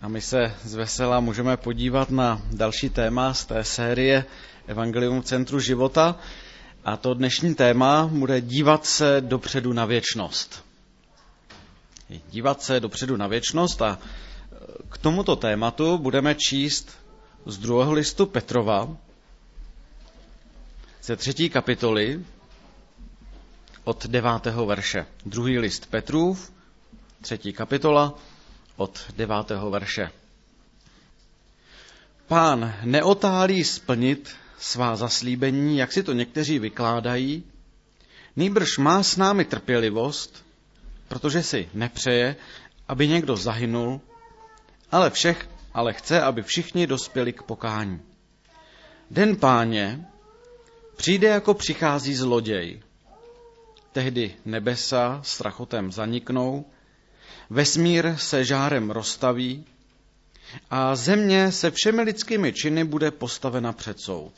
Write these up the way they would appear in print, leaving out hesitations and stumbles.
A my se zvesela můžeme podívat na další téma z té série Evangelium v centru života. A to dnešní téma bude dívat se dopředu na věčnost. Dívat se dopředu na věčnost a k tomuto tématu budeme číst z 2. listu Petrova, ze 3. kapitoly od 9. verše. 2. list Petrův, 3. kapitola od 9. verše. Pán neotálí splnit svá zaslíbení, jak si to někteří vykládají, nýbrž má s námi trpělivost, protože si nepřeje, aby někdo zahynul, ale chce, aby všichni dospěli k pokání. Den Páně přijde, jako přichází zloděj. Tehdy nebesa s rachotem zaniknou, vesmír se žárem roztaví a země se všemi lidskými činy bude postavena před soud.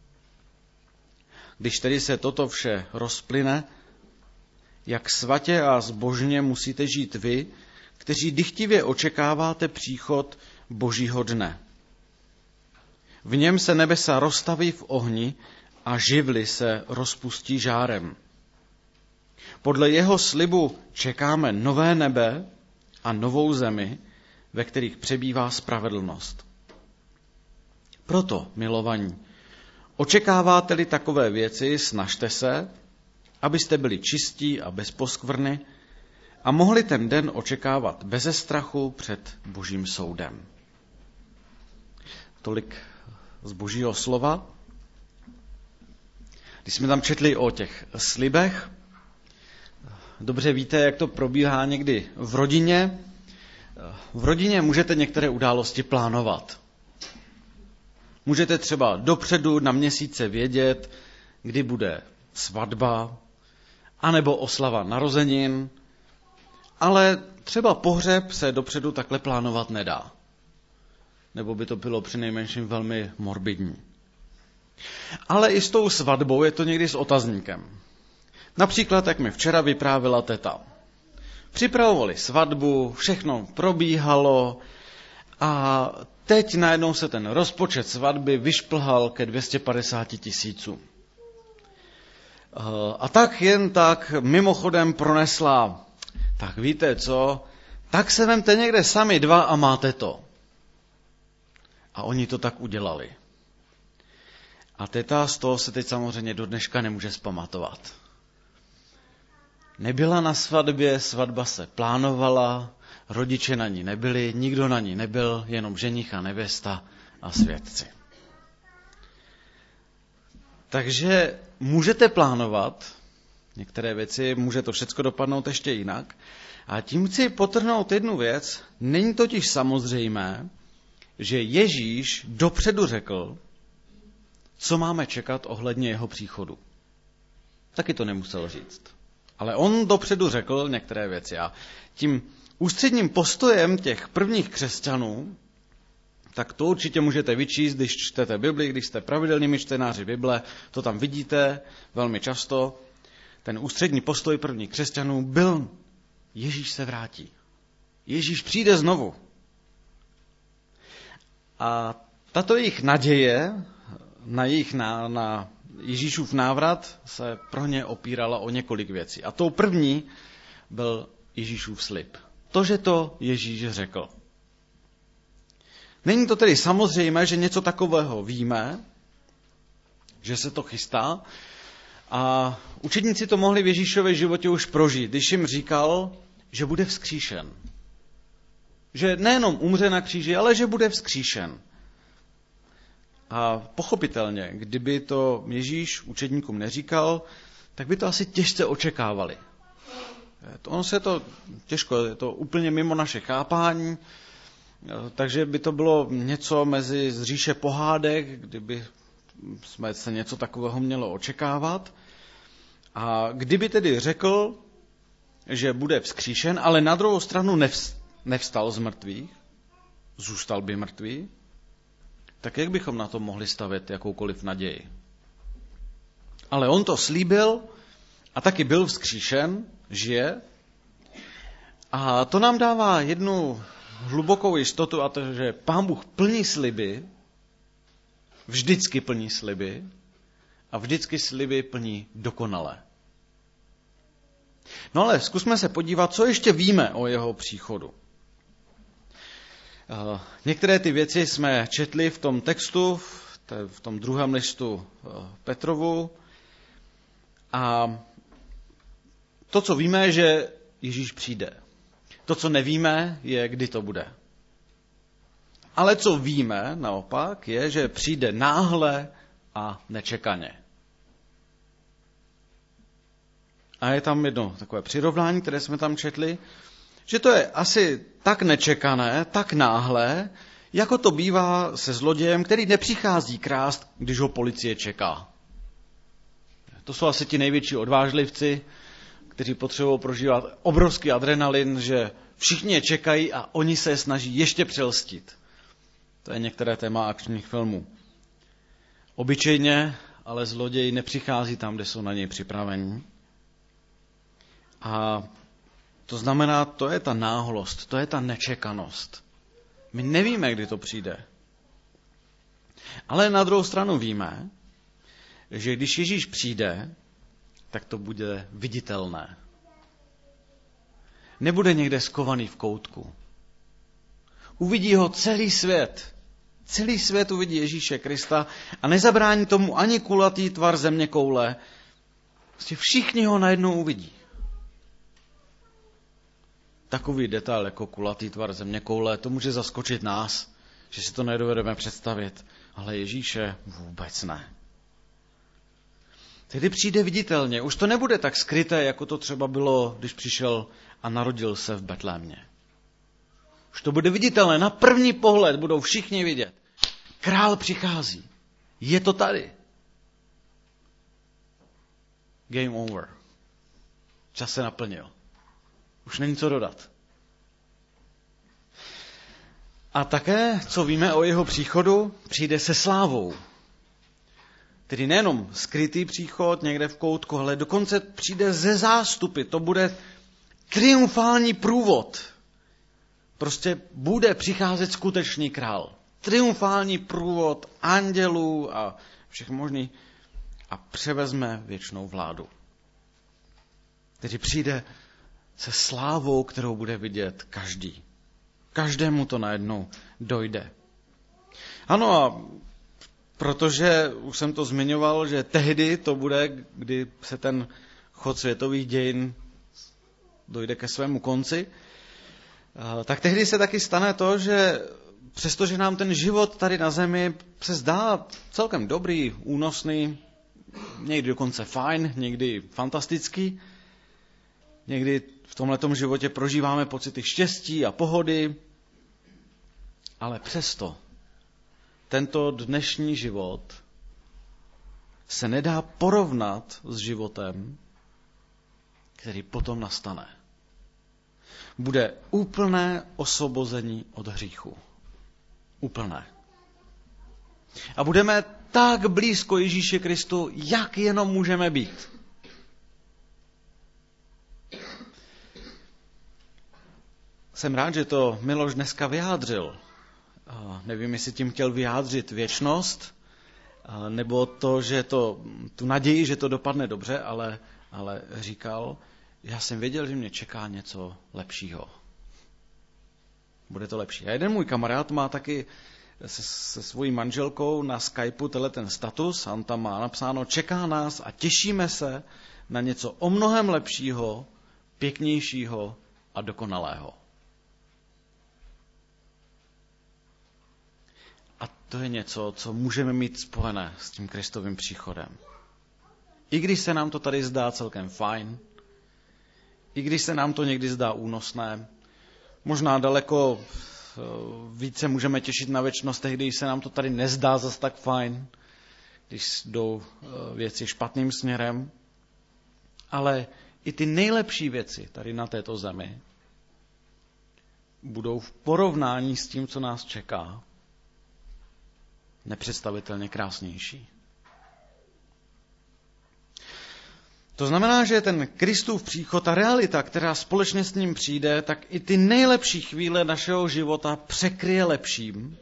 Když tedy se toto vše rozplyne, jak svatě a zbožně musíte žít vy, kteří dychtivě očekáváte příchod Božího dne. V něm se nebesa roztaví v ohni a živly se rozpustí žárem. Podle jeho slibu čekáme nové nebe a novou zemi, ve kterých přebývá spravedlnost. Proto, milovaní, očekáváte-li takové věci, snažte se, abyste byli čistí a bez poskvrny a mohli ten den očekávat beze strachu před Božím soudem. Tolik z Božího slova. Když jsme tam četli o těch slibech, dobře víte, jak to probíhá někdy v rodině. V rodině můžete některé události plánovat. Můžete třeba dopředu na měsíce vědět, kdy bude svatba, anebo oslava narozenin, ale třeba pohřeb se dopředu takhle plánovat nedá. Nebo by to bylo přinejmenším velmi morbidní. Ale i s tou svatbou je to někdy s otazníkem. Například, jak mi včera vyprávěla teta. Připravovali svatbu, všechno probíhalo a teď najednou se ten rozpočet svatby vyšplhal ke 250 000. A tak jen tak mimochodem pronesla, tak víte co, tak se vemte někde sami dva a máte to. A oni to tak udělali. A teta z toho se teď samozřejmě do dneška nemůže zpamatovat. Nebyla na svatbě, svatba se plánovala, rodiče na ní nebyli, nikdo na ní nebyl, jenom ženich a nevěsta a svědci. Takže můžete plánovat některé věci, může to všecko dopadnout ještě jinak. A tím chci podtrhnout jednu věc, není totiž samozřejmé, že Ježíš dopředu řekl, co máme čekat ohledně jeho příchodu. Taky to nemusel říct. Ale on dopředu řekl některé věci. A tím ústředním postojem těch prvních křesťanů, tak to určitě můžete vyčíst, když čtete Bibli, když jste pravidelnými čtenáři Bible, to tam vidíte velmi často. Ten ústřední postoj prvních křesťanů byl, Ježíš se vrátí. Ježíš přijde znovu. A tato jejich naděje na Ježíšův návrat se pro ně opírala o několik věcí. A tou první byl Ježíšův slib. To, že to Ježíš řekl. Není to tedy samozřejmé, že něco takového víme, že se to chystá. A učedníci to mohli v Ježíšově životě už prožít, když jim říkal, že bude vzkříšen. Že nejenom umře na kříži, ale že bude vzkříšen. A pochopitelně, kdyby to Ježíš učedníkům neříkal, tak by to asi těžce očekávali. Ono se to těžko, je to úplně mimo naše chápání, takže by to bylo něco mezi z říše pohádek, kdyby jsme se něco takového mělo očekávat. A kdyby tedy řekl, že bude vzkříšen, ale na druhou stranu nevstal z mrtvých, zůstal by mrtvý, tak jak bychom na to mohli stavět jakoukoliv naději? Ale on to slíbil a taky byl vzkříšen, žije. A to nám dává jednu hlubokou jistotu, a to, že Pán Bůh plní sliby, vždycky plní sliby a vždycky sliby plní dokonale. No ale zkusme se podívat, co ještě víme o jeho příchodu. Některé ty věci jsme četli v tom textu, v tom druhém listu Petrovu. A to, co víme, je, že Ježíš přijde. To, co nevíme, je, kdy to bude. Ale co víme, naopak, je, že přijde náhle a nečekaně. A je tam jedno takové přirovnání, které jsme tam četli, že to je asi tak nečekané, tak náhle, jako to bývá se zlodějem, který nepřichází krást, když ho policie čeká. To jsou asi ti největší odvážlivci, kteří potřebují prožívat obrovský adrenalin, že všichni je čekají a oni se snaží ještě přelstit. To je některé téma akčních filmů. Obyčejně, ale zloděj nepřichází tam, kde jsou na něj připraveni. A to znamená, to je ta náhlost, to je ta nečekanost. My nevíme, kdy to přijde. Ale na druhou stranu víme, že když Ježíš přijde, tak to bude viditelné. Nebude někde skovaný v koutku. Uvidí ho celý svět. Celý svět uvidí Ježíše Krista a nezabrání tomu ani kulatý tvar zeměkoule. Prostě všichni ho najednou uvidí. Takový detail jako kulatý tvar zeměkoule, to může zaskočit nás, že si to nedovedeme představit. Ale Ježíše vůbec ne. Tedy přijde viditelně. Už to nebude tak skryté, jako to třeba bylo, když přišel a narodil se v Betlémě. Už to bude viditelné. Na první pohled budou všichni vidět. Král přichází. Je to tady. Game over. Čas se naplnil. Už není co dodat. A také, co víme o jeho příchodu, přijde se slávou. Tedy nejenom skrytý příchod někde v koutku, ale dokonce přijde ze zástupy. To bude triumfální průvod. Prostě bude přicházet skutečný král. Triumfální průvod andělů a všech možných a převezme věčnou vládu. Tedy přijde se slávou, kterou bude vidět každý. Každému to najednou dojde. Ano a protože už jsem to zmiňoval, že tehdy to bude, kdy se ten chod světových dějin dojde ke svému konci, tak tehdy se taky stane to, že přestože nám ten život tady na zemi se zdá celkem dobrý, únosný, někdy dokonce fajn, někdy fantastický, někdy v tomhletom životě prožíváme pocity štěstí a pohody, ale přesto tento dnešní život se nedá porovnat s životem, který potom nastane. Bude úplné osvobození od hříchu. Úplné. A budeme tak blízko Ježíši Kristu, jak jenom můžeme být. Jsem rád, že to Miloš dneska vyjádřil. Nevím, jestli tím chtěl vyjádřit věčnost, nebo to, že tu naději, že to dopadne dobře, ale říkal, já jsem věděl, že mě čeká něco lepšího. Bude to lepší. A jeden můj kamarád má taky se svojí manželkou na Skypeu ten status, a on tam má napsáno, čeká nás a těšíme se na něco o mnohem lepšího, pěknějšího a dokonalého. A to je něco, co můžeme mít spojené s tím Kristovým příchodem. I když se nám to tady zdá celkem fajn, i když se nám to někdy zdá únosné, možná daleko více můžeme těšit na věčnost, když se nám to tady nezdá zas tak fajn, když jdou věci špatným směrem. Ale i ty nejlepší věci tady na této zemi budou v porovnání s tím, co nás čeká, nepředstavitelně krásnější. To znamená, že ten Kristův příchod, ta realita, která společně s ním přijde, tak i ty nejlepší chvíle našeho života překryje lepším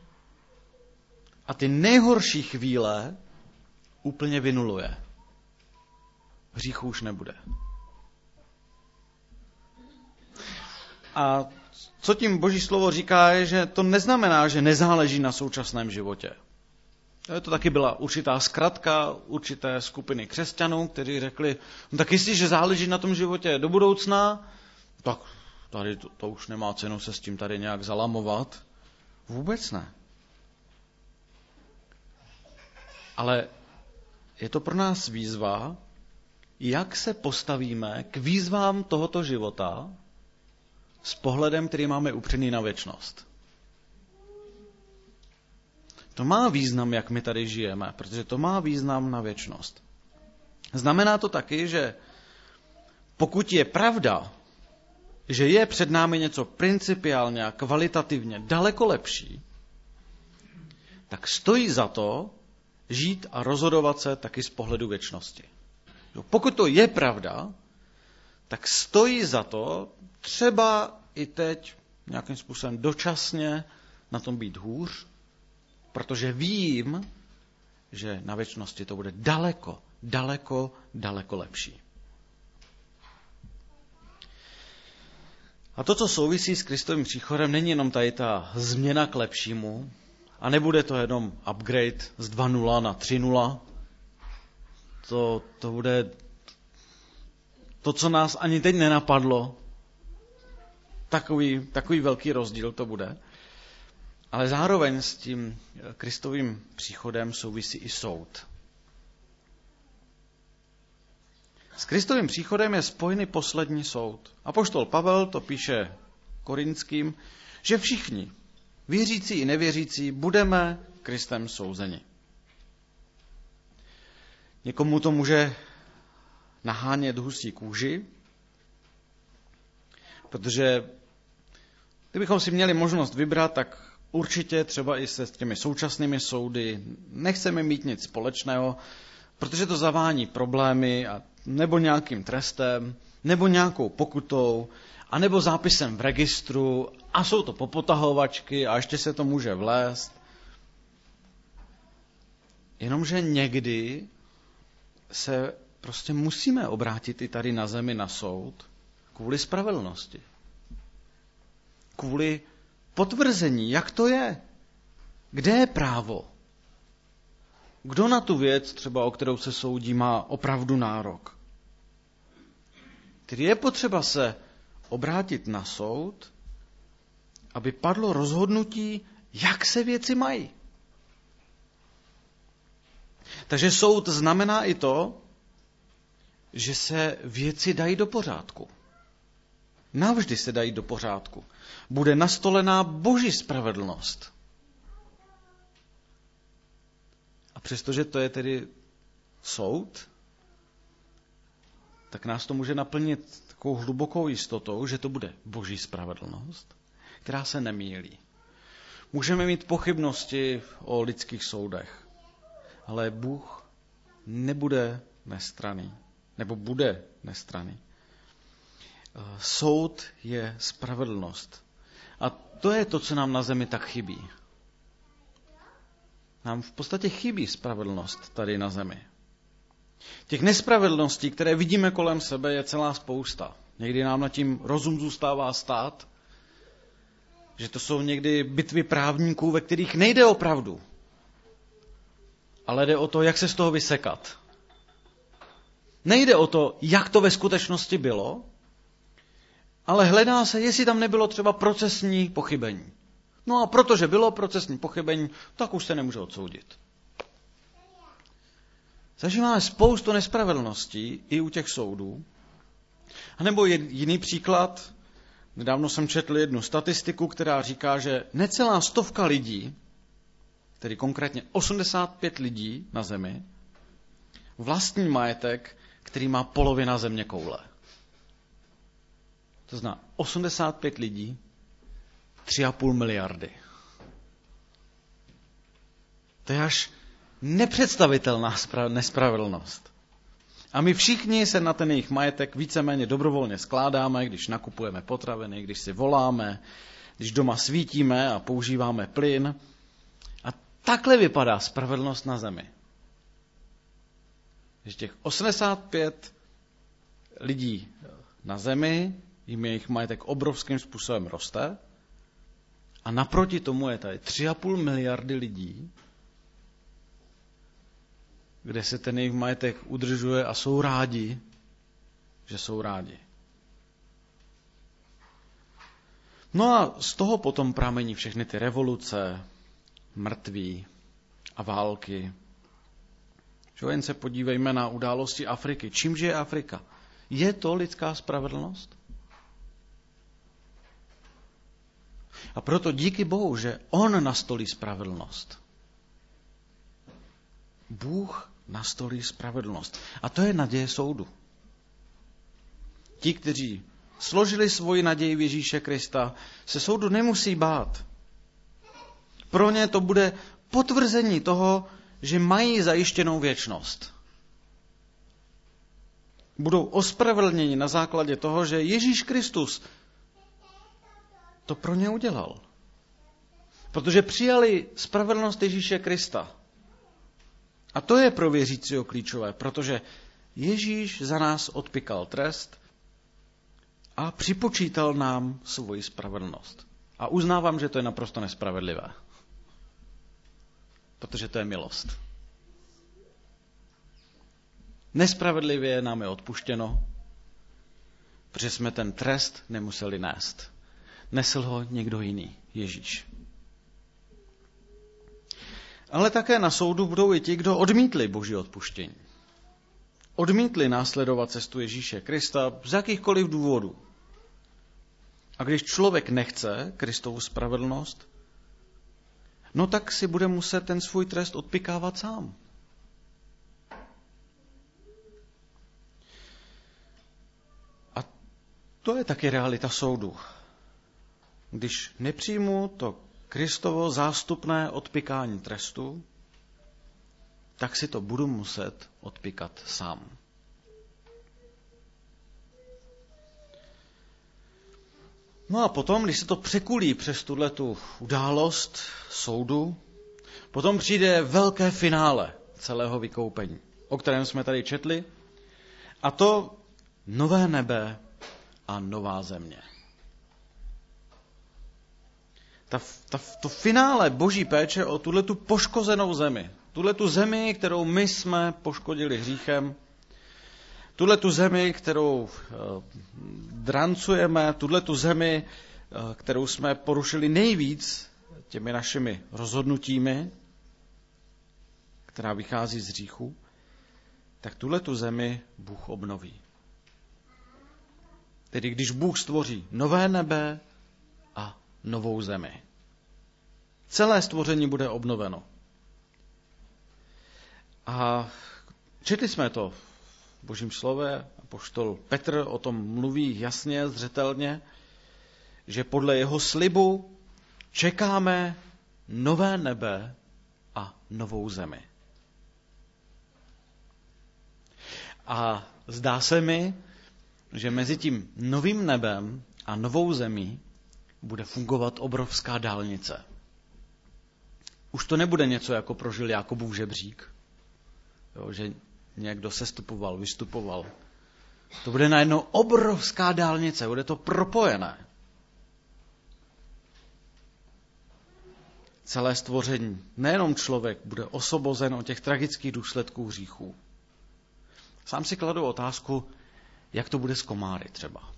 a ty nejhorší chvíle úplně vynuluje. Hříchu už nebude. A co tím Boží slovo říká, je, že to neznamená, že nezáleží na současném životě. To taky byla určitá zkratka určité skupiny křesťanů, kteří řekli, no tak jestliže záleží na tom životě do budoucna, tak tady to už nemá cenu se s tím tady nějak zalamovat. Vůbec ne. Ale je to pro nás výzva, jak se postavíme k výzvám tohoto života s pohledem, který máme upřený na věčnost. To má význam, jak my tady žijeme, protože to má význam na věčnost. Znamená to taky, že pokud je pravda, že je před námi něco principiálně a kvalitativně daleko lepší, tak stojí za to žít a rozhodovat se taky z pohledu věčnosti. Pokud to je pravda, tak stojí za to třeba i teď nějakým způsobem dočasně na tom být hůř, protože vím, že na věčnosti to bude daleko, daleko, daleko lepší. A to, co souvisí s Kristovým příchodem, není jenom tady ta změna k lepšímu, a nebude to jenom upgrade z 2.0 na 3.0. To bude to, co nás ani teď nenapadlo. Takový velký rozdíl to bude. Ale zároveň s tím Kristovým příchodem souvisí i soud. S Kristovým příchodem je spojený poslední soud. Apoštol Pavel to píše Korinským, že všichni, věřící i nevěřící, budeme Kristem souzeni. Někomu to může nahánět husí kůži, protože kdybychom si měli možnost vybrat, tak určitě třeba i se s těmi současnými soudy nechceme mít nic společného, protože to zavání problémy nebo nějakým trestem, nebo nějakou pokutou, anebo zápisem v registru a jsou to popotahovačky a ještě se to může vlézt. Jenomže někdy se prostě musíme obrátit i tady na zemi na soud kvůli spravedlnosti. Kvůli potvrzení, jak to je. Kde je právo? Kdo na tu věc, třeba o kterou se soudí, má opravdu nárok? Tedy je potřeba se obrátit na soud, aby padlo rozhodnutí, jak se věci mají. Takže soud znamená i to, že se věci dají do pořádku. Navždy se dají do pořádku. Bude nastolená Boží spravedlnost. A přestože to je tedy soud, tak nás to může naplnit takovou hlubokou jistotou, že to bude Boží spravedlnost, která se nemýlí. Můžeme mít pochybnosti o lidských soudech, ale Bůh nebude nestranný, nebo bude nestranný. Soud je spravedlnost. A to je to, co nám na zemi tak chybí. Nám v podstatě chybí spravedlnost tady na zemi. Těch nespravedlností, které vidíme kolem sebe, je celá spousta. Někdy nám nad tím rozum zůstává stát, že to jsou někdy bitvy právníků, ve kterých nejde o pravdu, ale jde o to, jak se z toho vysekat. Nejde o to, jak to ve skutečnosti bylo, ale hledá se, jestli tam nebylo třeba procesní pochybení. No a protože bylo procesní pochybení, tak už se nemůže odsoudit. Zažíváme spoustu nespravedlností i u těch soudů. A nebo jiný příklad. Nedávno jsem četl jednu statistiku, která říká, že necelá 100 lidí, tedy konkrétně 85 lidí na zemi, vlastní majetek, který má polovina zeměkoule. To znamená 85 lidí, 3,5 miliardy. To je až nepředstavitelná nespravedlnost. A my všichni se na ten jejich majetek víceméně dobrovolně skládáme, když nakupujeme potraviny, když si voláme, když doma svítíme a používáme plyn. A takhle vypadá spravedlnost na zemi. Že těch 85 lidí na zemi, jim jejich majetek obrovským způsobem roste, a naproti tomu je tady 3,5 miliardy lidí, kde se ten jejich majetek udržuje a jsou rádi, že jsou rádi. No a z toho potom pramení všechny ty revoluce, mrtví a války. Jen se podívejme na události Afriky. Čím žije Afrika? Je to lidská spravedlnost? A proto díky Bohu, že on nastolí spravedlnost. Bůh nastolí spravedlnost. A to je naděje soudu. Ti, kteří složili svoji naději v Ježíše Krista, se soudu nemusí bát. Pro ně to bude potvrzení toho, že mají zajištěnou věčnost. Budou ospravedlněni na základě toho, že Ježíš Kristus to pro ně udělal. Protože přijali spravedlnost Ježíše Krista. A to je pro věřícího klíčové, protože Ježíš za nás odpykal trest a připočítal nám svoji spravedlnost. A uznávám, že to je naprosto nespravedlivé. Protože to je milost. Nespravedlivě nám je odpuštěno, protože jsme ten trest nemuseli nést. Nesl ho někdo jiný, Ježíš. Ale také na soudu budou i ti, kdo odmítli Boží odpuštění. Odmítli následovat cestu Ježíše Krista z jakýchkoliv důvodů. A když člověk nechce Kristovu spravedlnost, no tak si bude muset ten svůj trest odpikávat sám. A to je taky realita soudu. Když nepřijmu to Kristovo zástupné odpykání trestu, tak si to budu muset odpikat sám. No a potom, když se to překulí přes tuhletu událost soudu, potom přijde velké finále celého vykoupení, o kterém jsme tady četli, a to nové nebe a nová země. To finále Boží péče o tuhletu poškozenou zemi, tuhletu zemi, kterou my jsme poškodili hříchem, tuhletu zemi, kterou drancujeme, tuhletu zemi, kterou jsme porušili nejvíc těmi našimi rozhodnutími, která vychází z hříchu, tak tuhletu zemi Bůh obnoví. Tedy když Bůh stvoří nové nebe a novou zemi. Celé stvoření bude obnoveno. A četli jsme to v Božím slově, apoštol Petr o tom mluví jasně, zřetelně, že podle jeho slibu čekáme nové nebe a novou zemi. A zdá se mi, že mezi tím novým nebem a novou zemí bude fungovat obrovská dálnice. Už to nebude něco, jako prožil Jakobův žebřík, že někdo sestupoval, vystupoval. To bude najednou obrovská dálnice, bude to propojené. Celé stvoření, nejenom člověk, bude osvobozen od těch tragických důsledků hříchů. Sám si kladu otázku, jak to bude s komáry třeba.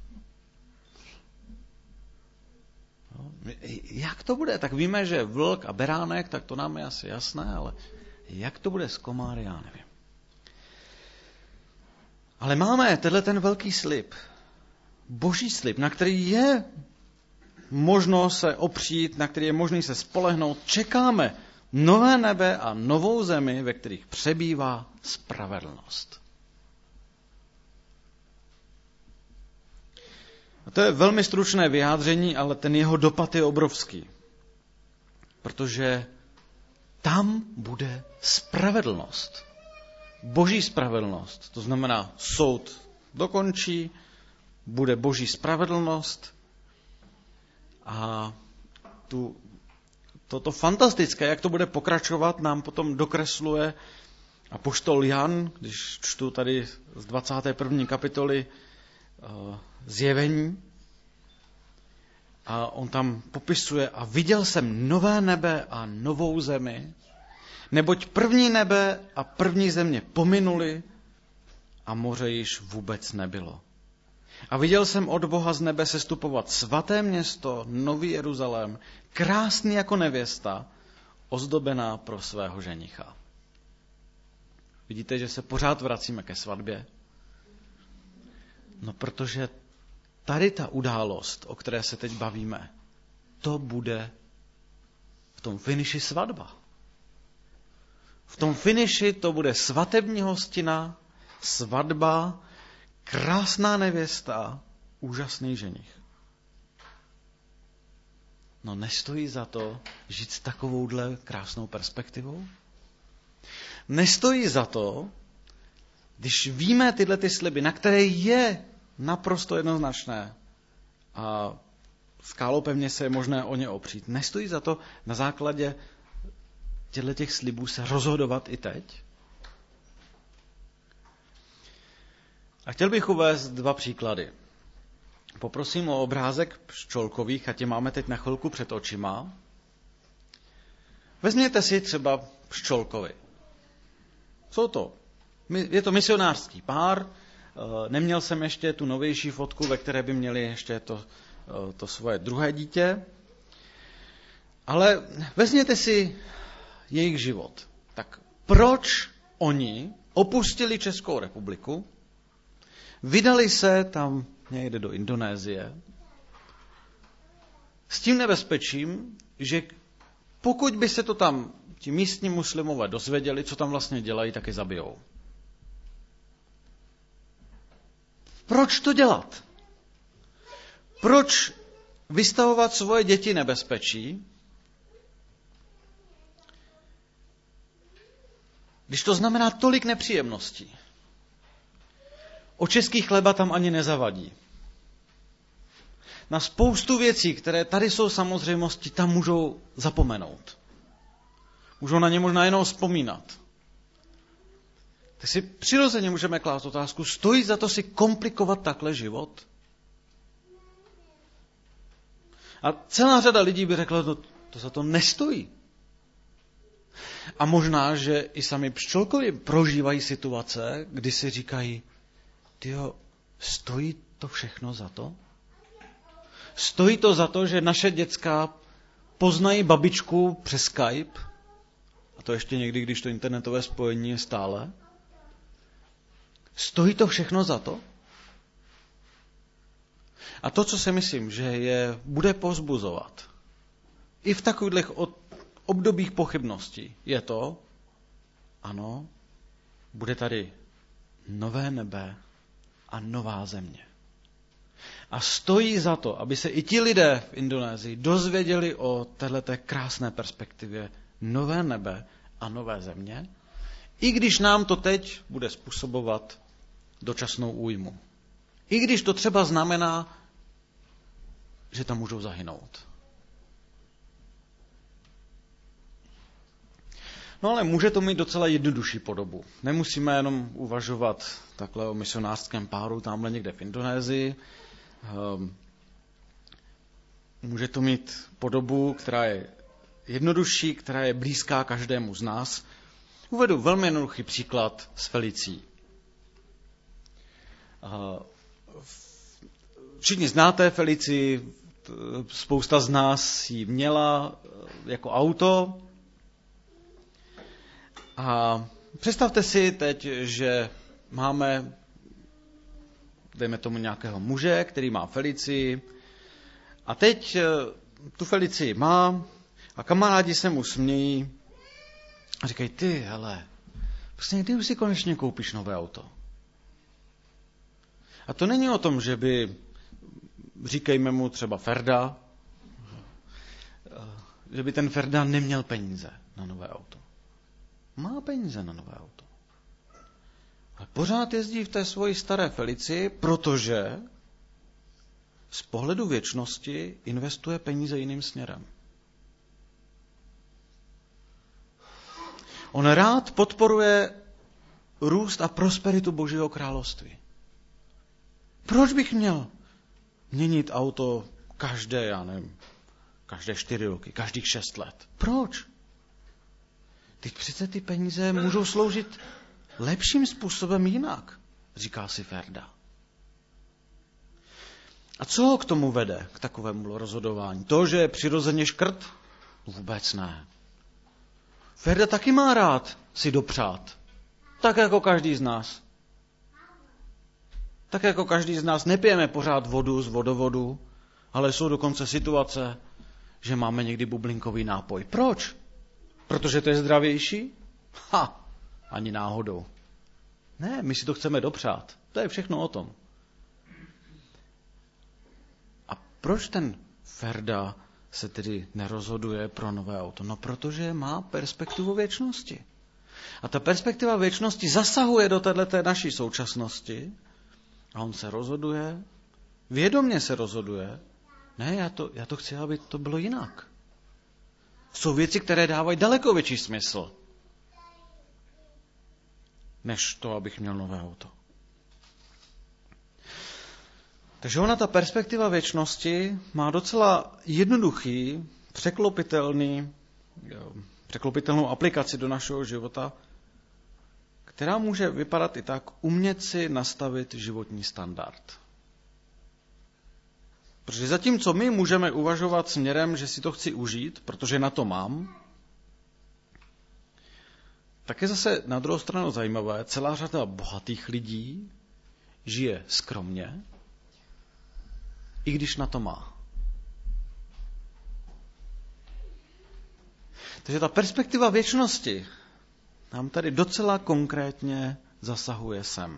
Jak to bude? Tak víme, že vlk a beránek, tak to nám je asi jasné, ale jak to bude s komáry, já nevím. Ale máme tenhle ten velký slib, Boží slib, na který je možno se opřít, na který je možný se spolehnout. Čekáme nové nebe a novou zemi, ve kterých přebývá spravedlnost. A to je velmi stručné vyjádření, ale ten jeho dopad je obrovský. Protože tam bude spravedlnost. boží spravedlnost. To znamená, soud dokončí, bude boží spravedlnost a toto fantastické, jak to bude pokračovat, nám potom dokresluje apoštol Jan, když čtu tady z 21. kapitoly Zjevení. A on tam popisuje: a viděl jsem nové nebe a novou zemi, neboť první nebe a první země pominuly a moře již vůbec nebylo. A viděl jsem od Boha z nebe sestupovat svaté město, Nový Jeruzalém, krásný jako nevěsta, ozdobená pro svého ženicha. Vidíte, že se pořád vracíme ke svatbě? No, protože tady ta událost, o které se teď bavíme, to bude v tom finiši svatba. V tom finiši to bude svatební hostina, svatba, krásná nevěsta, úžasný ženich. No, nestojí za to žít s takovouhle krásnou perspektivou? Nestojí za to, když víme tyhle ty sliby, na které je naprosto jednoznačné a skálopevně se je možné o ně opřít. Nestojí za to na základě těchto slibů se rozhodovat i teď? A chtěl bych uvést 2 příklady. Poprosím o obrázek pščolkových, a tě máme teď na chvilku před očima. Vezměte si třeba pščolkovi. Je to misionářský pár. Neměl jsem ještě tu novější fotku, ve které by měli ještě to svoje druhé dítě. Ale vezměte si jejich život. Tak proč oni opustili Českou republiku, vydali se tam někde do Indonésie s tím nebezpečím, že pokud by se to tam ti místní muslimové dozvěděli, co tam vlastně dělají, tak je zabijou. Proč to dělat? Proč vystavovat svoje děti nebezpečí, když to znamená tolik nepříjemností? O český chleba tam ani nezavadí. Na spoustu věcí, které tady jsou samozřejmosti, tam můžou zapomenout. Můžou na ně možná jenom vzpomínat. Tak si přirozeně můžeme klást otázku, stojí za to si komplikovat takhle život? A celá řada lidí by řekla, to za to nestojí. A možná, že i sami pščolkovi prožívají situace, kdy si říkají, tyjo, stojí to všechno za to? Stojí to za to, že naše děcka poznají babičku přes Skype? A to ještě někdy, když to internetové spojení je stále. Stojí to všechno za to? A to, co si myslím, že je bude povzbuzovat, i v takových obdobích pochybností, je to, ano, bude tady nové nebe a nová země. A stojí za to, aby se i ti lidé v Indonésii dozvěděli o téhleté krásné perspektivě nové nebe a nové země, i když nám to teď bude způsobovat dočasnou újmu. I když to třeba znamená, že tam můžou zahynout. No ale může to mít docela jednodušší podobu. Nemusíme jenom uvažovat takhle o misionářském páru tamhle někde v Indonésii. Může to mít podobu, která je jednodušší, která je blízká každému z nás. Uvedu velmi jednoduchý příklad s Felicí. Všichni znáte Felici, spousta z nás ji měla jako auto. A představte si teď, že máme, dejme tomu nějakého muže, který má Felici, a teď tu Felici má a kamarádi se mu smějí a říkají, ty, hele, prostě kdy už si konečně koupíš nové auto? A to není o tom, že by, říkejme mu třeba Ferda, že by ten Ferda neměl peníze na nové auto. Má peníze na nové auto. Ale pořád jezdí v té svoji staré Felicii, protože z pohledu věčnosti investuje peníze jiným směrem. On rád podporuje růst a prosperitu Božího království. Proč bych měl měnit auto každé 4 roky, každých 6 let? Proč? Teď přece ty peníze můžou sloužit lepším způsobem jinak, říká si Ferda. A co ho k tomu vede, k takovému rozhodování? To, že je přirozeně škrt? Vůbec ne. Ferda taky má rád si dopřát. Tak jako každý z nás. Tak jako každý z nás nepijeme pořád vodu z vodovodu, ale jsou dokonce situace, že máme někdy bublinkový nápoj. Proč? Protože to je zdravější? Ani náhodou. Ne, my si to chceme dopřát. To je všechno o tom. A proč ten Ferda se tedy nerozhoduje pro nové auto? No, protože má perspektivu věčnosti. A ta perspektiva věčnosti zasahuje do téhleté naší současnosti a on se rozhoduje, vědomě se rozhoduje, ne, já to chci, aby to bylo jinak. Jsou věci, které dávají daleko větší smysl, než to, abych měl nové auto. Takže ona, ta perspektiva věčnosti, má docela jednoduchý, překlopitelnou aplikaci do našeho života, která může vypadat i tak: umět si nastavit životní standard. Protože zatímco my můžeme uvažovat směrem, že si to chci užít, protože na to mám, tak je zase na druhou stranu zajímavé, celá řada bohatých lidí žije skromně, i když na to má. Takže ta perspektiva věčnosti nám tady docela konkrétně zasahuje sem.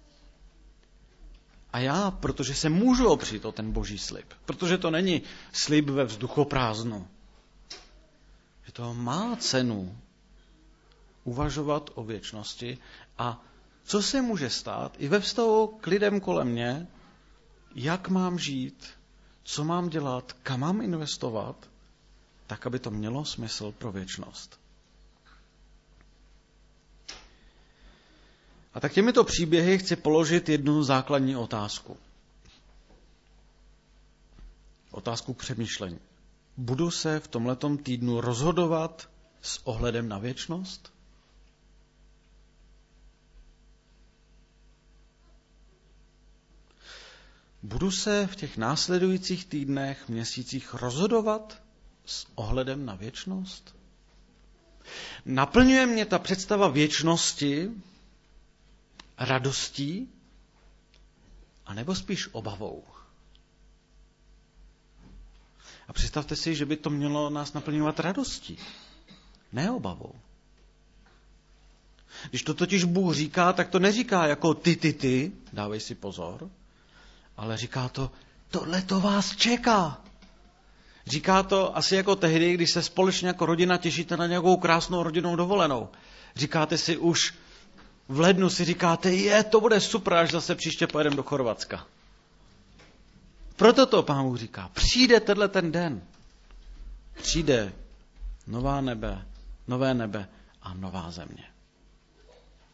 A já, protože se můžu opřít o ten Boží slib, protože to není slib ve vzduchoprázdnu, že to má cenu uvažovat o věčnosti a co se může stát i ve vztahu k lidem kolem mě, jak mám žít, co mám dělat, kam mám investovat, tak, aby to mělo smysl pro věčnost. A tak těmito příběhy chci položit jednu základní otázku. Otázku k přemýšlení. Budu se v tomhletom týdnu rozhodovat s ohledem na věčnost? Budu se v těch následujících týdnech, měsících rozhodovat s ohledem na věčnost? Naplňuje mě ta představa věčnosti radostí, anebo spíš obavou? A představte si, že by to mělo nás naplňovat radostí, ne obavou. Když to totiž Bůh říká, tak to neříká jako ty, dávej si pozor, ale říká to, tohle to vás čeká. Říká to asi jako tehdy, když se společně jako rodina těšíte na nějakou krásnou rodinnou dovolenou. Říkáte si už v lednu, si říkáte, to bude super, až zase příště pojedeme do Chorvatska. Proto to Pán Bůh říká, přijde tenhle ten den. Přijde nové nebe a nová země.